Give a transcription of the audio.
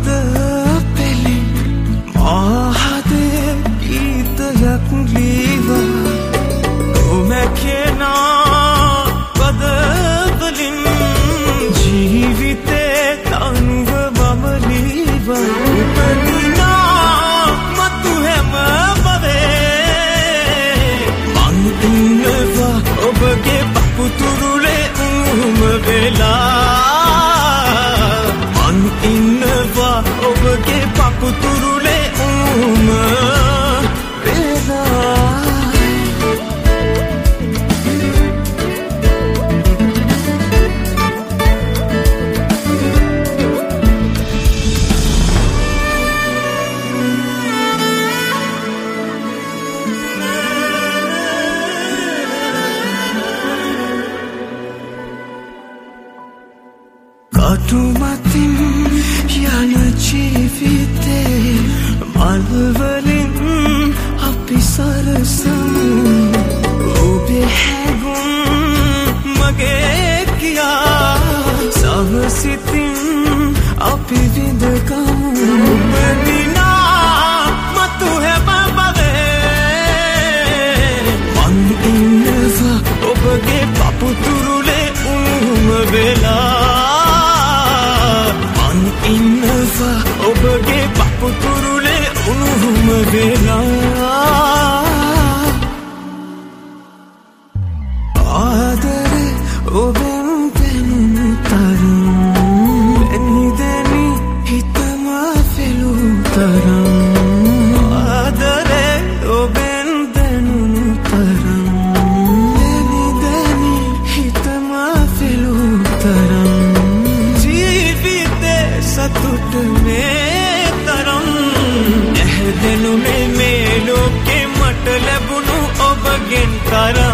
මද පෙලින් ආහදේ ගීතයක් ලීවා නොමැකෙනා පදවලින් ජීවිතේ තනුව මම ලීවා උපදිනා මතු හැම බවේ මං ඉන්නවා ඔබගේ පපුතුරුලේ උම වෙලා මං ඉන්නවා ඔබගේ පපුතුරුලේ උම වෙලා කටුමතින් යන ජීවිතේ මල්වලින් අපි සරසමු ඔබේ හැඟුම් මගේ කියා සමසිතින් අපි විඳගමු උපදිනා මතු හැම බවේ මං ඉන්නවා ඔබගේ පපුතුරුලේ උම වෙලා ඉන්නවා ඔබගේ පපුතුරුලේ උණුහුම වෙලා ආදරේ ඔබෙන් දැනුණු තරම් දැනි දැනි හිතම පෙළු තරම් ආදරේ ඔබෙන් දැනුණු තරම් දැනි දැනි හිතම පෙළු තරම් සතුට මේ තරම් ඇහැදෙනුනේ මේ ලෝකේ මට ලැබුණු ඔබගෙන් තරම්